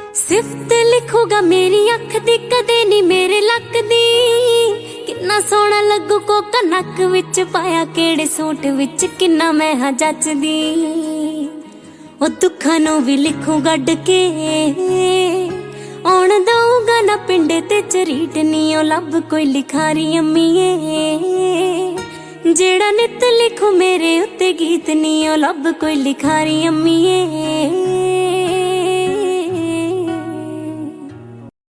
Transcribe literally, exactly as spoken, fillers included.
सिफ्त लिखूगा मेरी अख दी कदे नी मेरे लक दी। किन्ना सोहना लगू कोका नक विच पाया केड़े सूट विच किन्ना मैं हाँ जचदी। ओ दुखां नूं भी लिखूं गड्ड के आउण दऊंगा ना पिंडे ते चरीट नी ओ लब कोई लिखारी अम्मीए। जेड़ा नित लिखूं मेरे उत्ते गीत नी ओ लब कोई लिखारी अम्मीए।